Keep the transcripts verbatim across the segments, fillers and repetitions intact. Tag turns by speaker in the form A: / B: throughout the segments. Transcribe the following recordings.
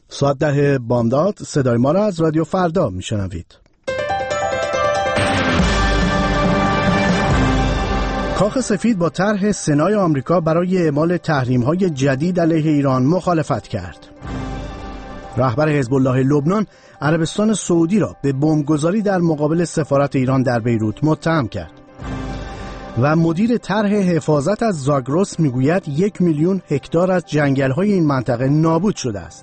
A: ساعت ده بامداد صدای ما را از رادیو فردا میشنوید. کاخ سفید با طرح سنای آمریکا برای اعمال تحریم‌های جدید علیه ایران مخالفت کرد. رهبر حزب الله لبنان عربستان سعودی را به بمبگذاری در مقابل سفارت ایران در بیروت متهم کرد. و مدیر طرح حفاظت از زاگرس میگوید یک میلیون هکتار از جنگل‌های این منطقه نابود شده است.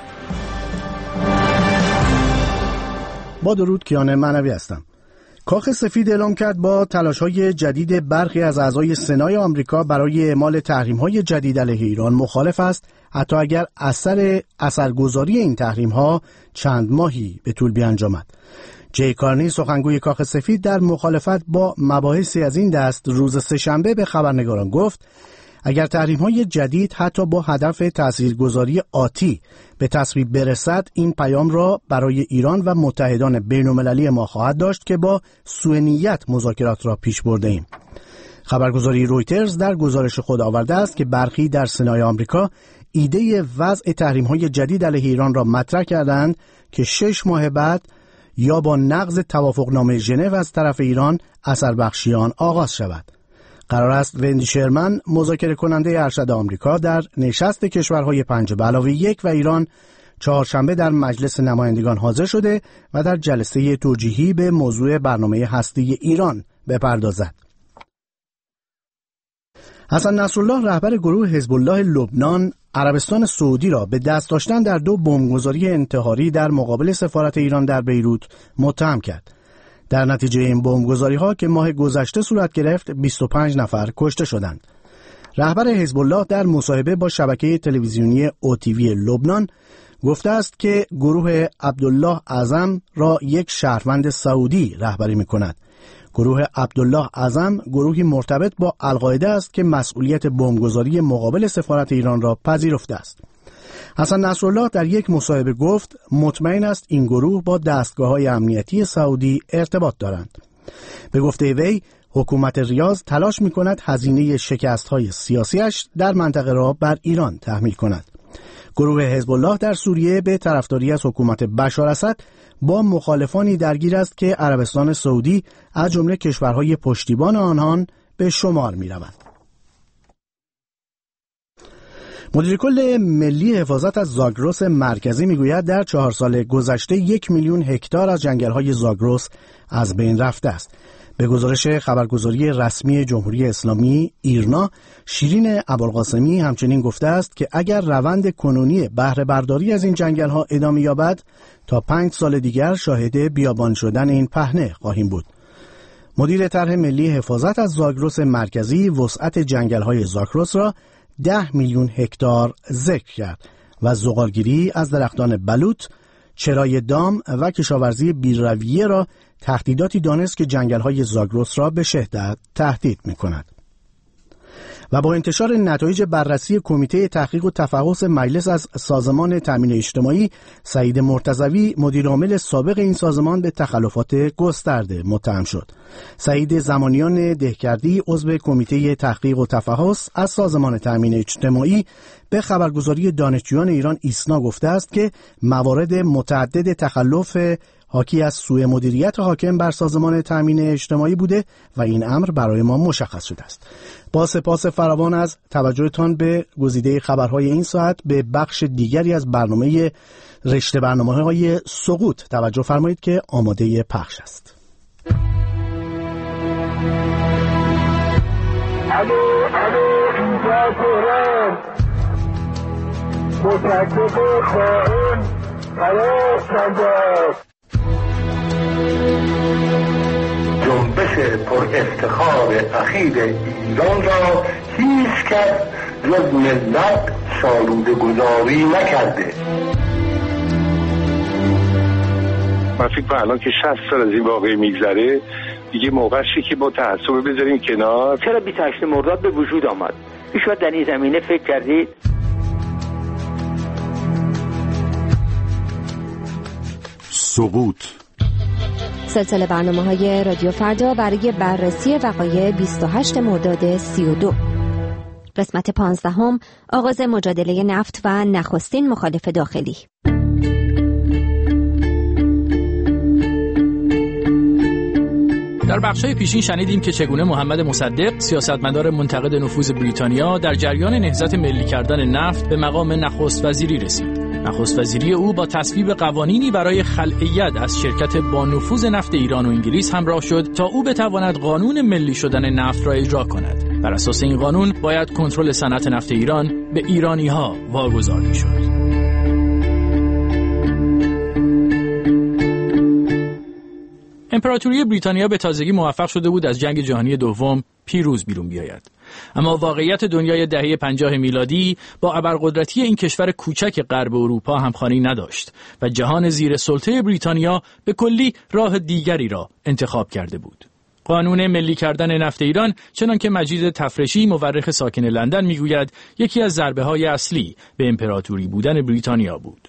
A: با درود، کیان معنوی هستم. کاخ سفید اعلام کرد با تلاش‌های جدید برخی از اعضای سنای آمریکا برای اعمال تحریم‌های جدید علیه ایران مخالف است، حتی اگر اثر اثرگذاری این تحریم‌ها چند ماهی به طول بیانجامد. جی کارنی، سخنگوی کاخ سفید، در مخالفت با مباحثی از این دست روز سه‌شنبه به خبرنگاران گفت اگر تحریم‌های جدید حتی با هدف تاثیرگذاری آتی به تصویب برسد، این پیام را برای ایران و متحدان بین‌المللی ما خواهد داشت که با سوء نیت مذاکرات را پیش برده ایم. خبرگزاری رویترز در گزارش خود آورده است که برخی در سنای آمریکا ایده وضع تحریم‌های جدید علیه ایران را مطرح کردند که شش ماه بعد یا با نقض توافقنامه ژنو از طرف ایران اثر بخشی آن آغاز شود. قرار است وندی شرمن، مذاکره کننده ارشد آمریکا، در نشست کشورهای پنج به علاوه یک و ایران چهارشنبه در مجلس نمایندگان حاضر شده و در جلسه توجیهی به موضوع برنامه هستی ایران بپردازد. حسن نصرالله، رهبر گروه حزب الله لبنان، عربستان سعودی را به دست داشتن در دو بمبگذاری انتحاری در مقابل سفارت ایران در بیروت متهم کرد. در نتیجه این بمبگذاری‌ها که ماه گذشته صورت گرفت، بیست و پنج نفر کشته شدند. رهبر حزب الله در مصاحبه با شبکه تلویزیونی او تی وی لبنان گفته است که گروه عبدالله اعظم را یک شهروند سعودی رهبری می‌کند. گروه عبدالله اعظم گروهی مرتبط با القاعده است که مسئولیت بمبگذاری مقابل سفارت ایران را پذیرفته است. حسن نصرالله در یک مصاحبه گفت مطمئن است این گروه با دستگاه‌های امنیتی سعودی ارتباط دارند. به گفته وی، حکومت ریاض تلاش می‌کند هزینه شکست‌های سیاسیش در منطقه را بر ایران تحمیل کند. گروه حزب الله در سوریه به طرفداری از حکومت بشار اسد با مخالفانی درگیر است که عربستان سعودی از جمله کشورهای پشتیبان آنان به شمار می‌روند. مدیر کل ملی حفاظت از زاگرس مرکزی میگوید در چهار سال گذشته یک میلیون هکتار از جنگل‌های زاگرس از بین رفته است. به گزارش خبرگزاری رسمی جمهوری اسلامی ایرنا، شیرین ابوالقاسمی همچنین گفته است که اگر روند کنونی بهره برداری از این جنگل‌ها ادامه یابد، تا پنج سال دیگر شاهد بیابان شدن این پهنه خواهیم بود. مدیر طرح ملی حفاظت از زاگرس مرکزی وسعت جنگل‌های زاگرس را ده میلیون هکتار ذکر کرد و زغالگیری از درختان بلوط، چرای دام و کشاورزی بی‌رویه را تهدیداتی دانست که جنگل‌های زاگرس را به شدت تهدید می‌کند. و با انتشار نتایج بررسی کمیته تحقیق و تفحص مجلس از سازمان تامین اجتماعی، سعید مرتضوی، مدیر عامل سابق این سازمان، به تخلفات گسترده متهم شد. سعید زمانیان دهکردی، عضو کمیته تحقیق و تفحص از سازمان تامین اجتماعی، به خبرگزاری دانشجویان ایران ایسنا گفته است که موارد متعدد تخلف حاکی از سوء مدیریت حاکم بر سازمان تامین اجتماعی بوده و این امر برای ما مشخص شده است. با سپاس فراوان از توجهتان به گزیده خبرهای این ساعت، به بخش دیگری از برنامه رشته برنامه‌های سقوط توجه فرمایید که آماده پخش است.
B: الو الو اینجا تهران، متکف خائن قرار شده. جنبش پر افتخار اخیر ایران را هیچ کس جز ملت سالوده گذاری نکرده. من فکر کنم الان که شصت سال از این واقعه میگذره، دیگه موقعشه که با تعصب بذاریم کنار.
C: چرا بیست و هشتم مرداد به وجود آمد؟ شاید در این زمینه فکر کردید؟
D: سقوط،
E: سلسله برنامه‌های رادیو فردا برای بررسی وقایع بیست و هشتم مرداد سی و دو. قسمت پانزدهم، آغاز مجادله نفت و نخستین مخالف داخلی.
F: در بخش‌های پیشین شنیدیم که چگونه محمد مصدق، سیاستمدار منتقد نفوذ بریتانیا، در جریان نهضت ملی کردن نفت به مقام نخست وزیری رسید. نخست وزیری او با تصویب قوانینی برای خلع ید از شرکت با نفوذ نفت ایران و انگلیس همراه شد تا او بتواند قانون ملی شدن نفت را اجرا کند. بر اساس این قانون باید کنترل صنعت نفت ایران به ایرانی‌ها واگذار می‌شد. امپراتوری بریتانیا به تازگی موفق شده بود از جنگ جهانی دوم پیروز بیرون بیاید. اما واقعیت دنیای دهه پنجاه میلادی با ابرقدرتی این کشور کوچک غرب اروپا همخوانی نداشت و جهان زیر سلطه بریتانیا به کلی راه دیگری را انتخاب کرده بود. قانون ملی کردن نفت ایران، چنانکه مجید تفرشی مورخ ساکن لندن میگوید، یکی از ضربه‌های اصلی به امپراتوری بودن بریتانیا بود.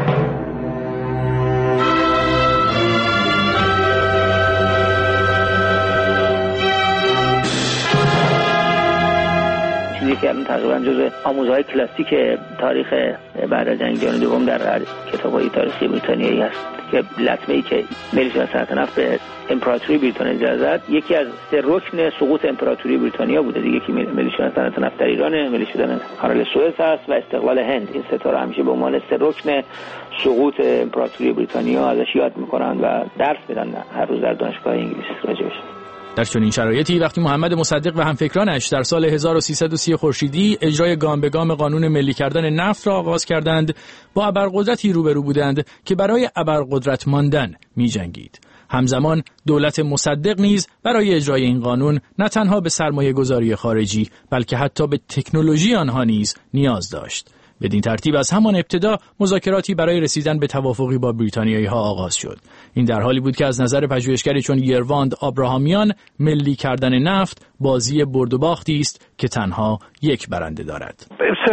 C: که تقریبا جزء آموزهای کلاسیک تاریخ بعد از جنگ جهانی دوم در کتاب‌های تاریخی بریتانیایی هست که لطمه‌ای که ملی شدن صنعت نفت به امپراتوری بریتانیا زد، یکی از سه رکن سقوط امپراتوری بریتانیا بوده دیگه که ملی شدن صنعت نفت در ایران، ملی شدن کانال سوئز هست و استقلال هند. این سه تا رو همیشه به عنوان سه رکن سقوط امپراتوری بریتانیا ازش یاد می‌کنن و درس میدن هر روز در دانشگاه انگلیس راجعش.
F: در چنین شرایطی وقتی محمد مصدق و همفکرانش در سال هزار و سیصد و سی خورشیدی اجرای گام به گام قانون ملی کردن نفت را آغاز کردند، با ابرقدرتی روبرو بودند که برای ابرقدرت ماندن می‌جنگید. همزمان دولت مصدق نیز برای اجرای این قانون نه تنها به سرمایه گذاری خارجی بلکه حتی به تکنولوژی آنها نیز نیاز داشت. بدین ترتیب از همان ابتدا مذاکراتی برای رسیدن به توافقی با بریتانیایی ها آغاز شد. این در حالی بود که از نظر پژوهشگری چون یرواند آبراهامیان ملی کردن نفت بازی برد و باختی است که تنها یک برنده دارد.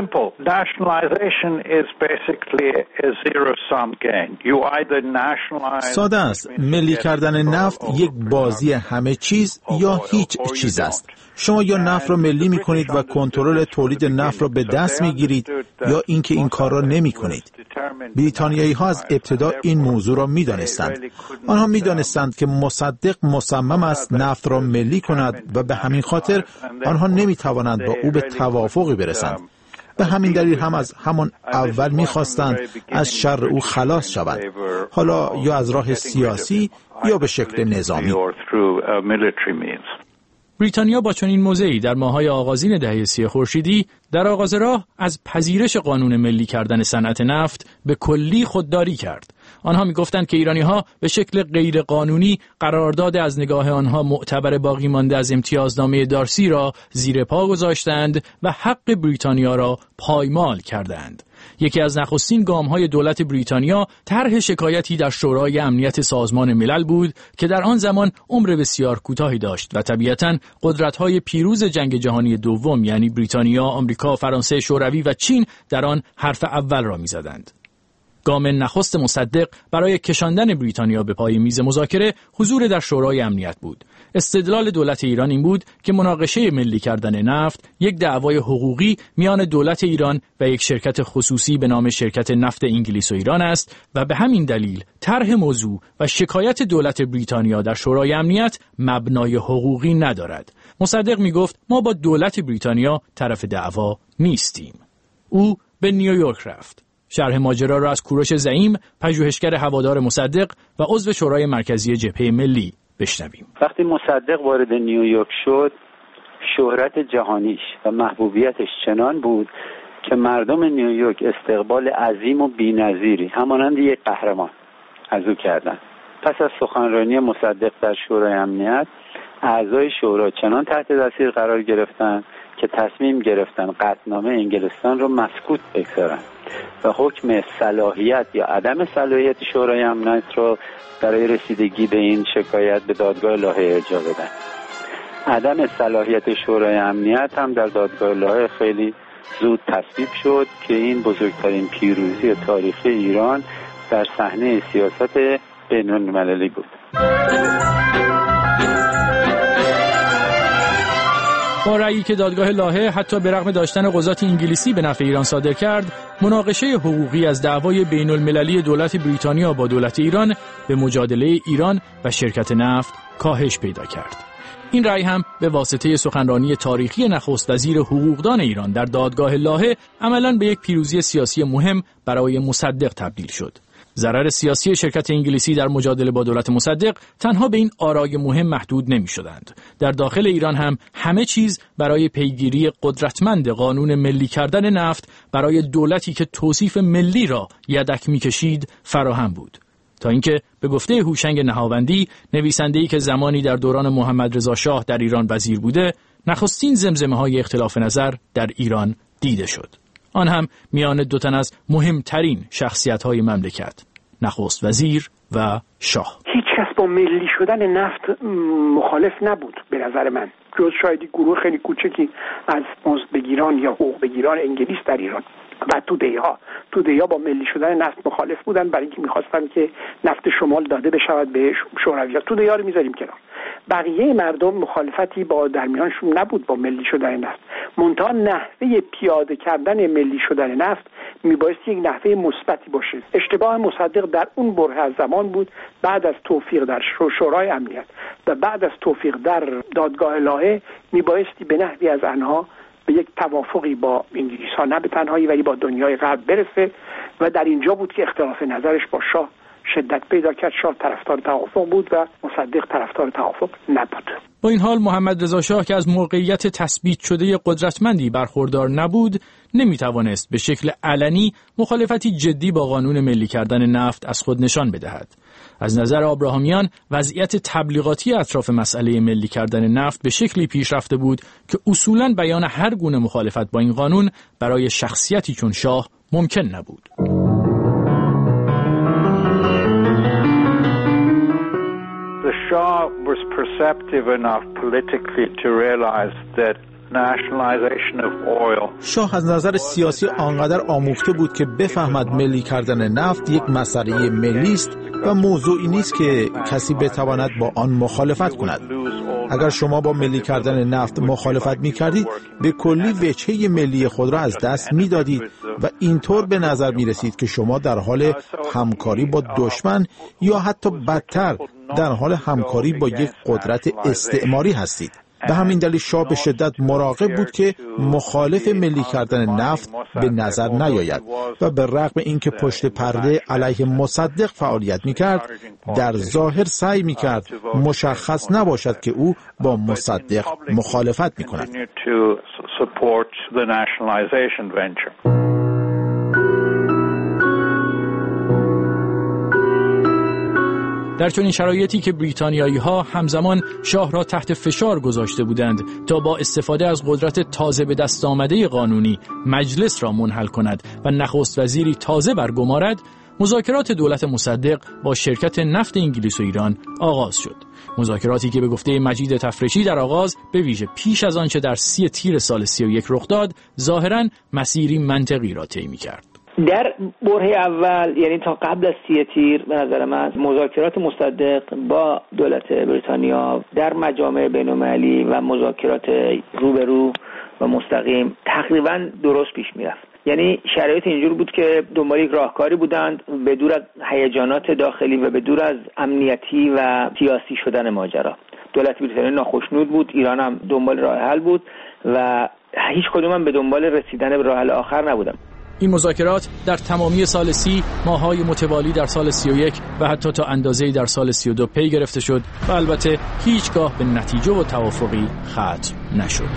G: ساده است. ملی کردن نفت یک بازی همه چیز یا هیچ چیز است. شما یا نفت را ملی می کنید و کنترل تولید نفت را به دست می گیرید یا اینکه این کار را نمی کنید. بریتانیایی ها از ابتدا این موضوع را می دانستند. آنها می دانستند که مصدق مصمم است نفت را ملی کند و به همین خاطر آنها نمی توانند با او به توافقی برسند. به همین دلیل هم از همان اول می خواستند از شر او خلاص شوند، حالا یا از راه سیاسی یا به شکل نظامی.
F: بریتانیا با چنین موضعی در ماه‌های آغازین دهه سی خورشیدی در آغاز راه از پذیرش قانون ملی کردن صنعت نفت به کلی خودداری کرد. آنها می‌گفتند که ایرانی‌ها به شکل غیر قانونی قرارداد از نگاه آنها معتبر باقی مانده از امتیازنامه دارسی را زیر پا گذاشتند و حق بریتانیا را پایمال کردند. یکی از نخستین گام‌های دولت بریتانیا طرح شکایتی در شورای امنیت سازمان ملل بود که در آن زمان عمر بسیار کوتاهی داشت و طبیعتاً قدرت‌های پیروز جنگ جهانی دوم یعنی بریتانیا، آمریکا، فرانسه شوروی و چین در آن حرف اول را می‌زدند. گام نخست مصدق برای کشاندن بریتانیا به پای میز مذاکره حضور در شورای امنیت بود. استدلال دولت ایران این بود که مناقشه ملی کردن نفت یک دعوای حقوقی میان دولت ایران و یک شرکت خصوصی به نام شرکت نفت انگلیس و ایران است و به همین دلیل طرح موضوع و شکایت دولت بریتانیا در شورای امنیت مبنای حقوقی ندارد. مصدق میگفت ما با دولت بریتانیا طرف دعوا نیستیم. او به نیویورک رفت. شرح ماجرا را از کوروش زعیم، پژوهشگر هوادار مصدق و عضو شورای مرکزی جبهه ملی بشنویم.
H: وقتی مصدق وارد نیویورک شد، شهرت جهانیش و محبوبیتش چنان بود که مردم نیویورک استقبال عظیم و بی‌نظیری همانند یک قهرمان از او کردند. پس از سخنرانی مصدق در شورای امنیت، اعضای شورا چنان تحت تاثیر قرار گرفتند که تصمیم گرفتن قطعنامه انگلستان رو مسکوت بگذارن و حکم صلاحیت یا عدم صلاحیت شورای امنیت رو برای رسیدگی به این شکایت به دادگاه لاهه ارجاع بدن. عدم صلاحیت شورای امنیت هم در دادگاه لاهه خیلی زود تصویب شد که این بزرگترین پیروزی تاریخی ایران در صحنه سیاست بین‌المللی بود.
F: با رأیی که دادگاه لاهه حتی به رغم داشتن قضات انگلیسی به نفع ایران صادر کرد، مناقشه حقوقی از دعوای بین المللی دولت بریتانیا با دولت ایران به مجادله ایران و شرکت نفت کاهش پیدا کرد. این رأی هم به واسطه سخنرانی تاریخی نخست وزیر حقوقدان ایران در دادگاه لاهه عملاً به یک پیروزی سیاسی مهم برای مصدق تبدیل شد. ضرر سیاسی شرکت انگلیسی در مجادله با دولت مصدق تنها به این آرای مهم محدود نمی شدند. در داخل ایران هم همه چیز برای پیگیری قدرتمند قانون ملی کردن نفت برای دولتی که توصیف ملی را یدک می کشید فراهم بود. تا اینکه به گفته هوشنگ نهاوندی، نویسنده‌ای که زمانی در دوران محمد رضا شاه در ایران وزیر بوده، نخستین زمزمه‌های اختلاف نظر در ایران دیده شد. آن هم میان دو تن از مهمترین شخصیت‌های مملکت، نخست وزیر و شاه.
I: هیچ کس با ملی شدن نفت مخالف نبود به نظر من، جز شاید گروه خیلی کوچکی از مزدبگیران یا حقوق بگیران انگلیس در ایران و توده‌ها توده‌ها با ملی شدن نفت مخالف بودن، برای اینکه می‌خواستن که نفت شمال داده بشود به شوروی‌ها. توده‌ها رو می‌ذاریم کنار. بقیه مردم مخالفتی با درمیانشون نبود با ملی شدن نفت. منتها نحوه پیاده کردن ملی شدن نفت میبایست یک نحوه مثبتی باشه. اشتباه مصدق در اون بره از زمان بود، بعد از توفیق در شورای امنیت و بعد از توفیق در دادگاه لاهه میبایستی به نحوی از آنها به یک توافقی با انگلیس ها، نه به تنهایی ولی با دنیای غرب برسه، و در اینجا بود که اختلاف نظرش با شاه شدت پیدا کرد. شاه طرفدار توافق بود و مصدق طرفدار توافق نبود.
F: با این حال محمد رضا شاه که از موقعیت تثبیت شده قدرتمندی برخوردار نبود، نمیتوانست به شکل علنی مخالفتی جدی با قانون ملی کردن نفت از خود نشان بدهد. از نظر آبراهامیان وضعیت تبلیغاتی اطراف مسئله ملی کردن نفت به شکلی پیش رفته بود که اصولاً بیان هر گونه مخالفت با این قانون برای شخصیتی چون شاه ممکن نبود.
J: The Shah was perceptive enough politically to realize that nationalization of oil.
G: شاه از نظر سیاسی آنقدر آموخته بود که بفهمد ملی کردن نفت یک مسئله ملی است و موضوعی نیست که کسی بتواند با آن مخالفت کند. اگر شما با ملی کردن نفت مخالفت می کردید، به کلی وجهه ملی خود را از دست می دادید و اینطور به نظر می رسید که شما در حال همکاری با دشمن یا حتی بدتر در حال همکاری با یک قدرت استعماری هستید. به همین دلیل شاه به شدت مراقب بود که مخالف ملی کردن نفت به نظر نیاید و به رغم اینکه پشت پرده علیه مصدق فعالیت می‌کرد، در ظاهر سعی می‌کرد مشخص نباشد که او با مصدق مخالفت می‌کند.
F: در چنین شرایطی که بریتانیایی‌ها همزمان شاه را تحت فشار گذاشته بودند تا با استفاده از قدرت تازه به دست آمده قانونی مجلس را منحل کند و نخست وزیری تازه برگمارد، مذاکرات دولت مصدق با شرکت نفت انگلیس و ایران آغاز شد. مذاکراتی که به گفته مجید تفرشی در آغاز به ویژه پیش از آنچه در سی تیر سال سی و یک رخ داد، ظاهراً مسیری منطقی را طی می‌کرد.
C: در بره اول، یعنی تا قبل از سی تیر، به نظر من مذاکرات مصدق با دولت بریتانیا در مجامع بین‌المللی و مذاکرات روبرو و مستقیم تقریباً درست پیش میرفت. یعنی شرایط اینجور بود که دنبال یک راهکاری بودند به دور از هیجانات داخلی و به دور از امنیتی و سیاسی شدن ماجرا. دولت بریتانیا ناخشنود بود، ایران هم دنبال راه حل بود و هیچ کدوم هم به دنبال رسیدن به راه حل آخر نبودن.
F: این مذاکرات در تمامی سال سی، ماهای متوالی در سال سی و یک و حتی تا اندازه‌ای در سال سی و دو پی گرفته شد و البته هیچگاه به نتیجه و توافقی ختم نشد.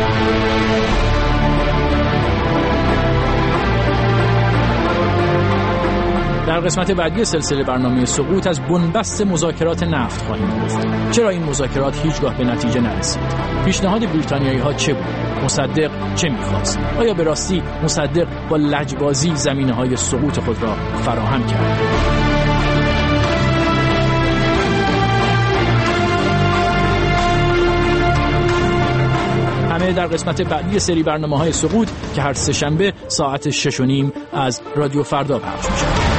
F: در قسمت بعدی سلسله برنامه سقوط از بنبست مذاکرات نفت خواهیم گفت. چرا این مذاکرات هیچگاه به نتیجه نرسید؟ پیشنهاد بریتانیایی‌ها چه بود؟ مصدق چه می‌خواست؟ آیا به راستی مصدق با لجبازی زمینه‌های سقوط خود را فراهم کرد؟ همه در قسمت بعدی سری برنامه‌های سقوط که هر سه شنبه ساعت شش و نیم از رادیو فردا پخش می‌شود.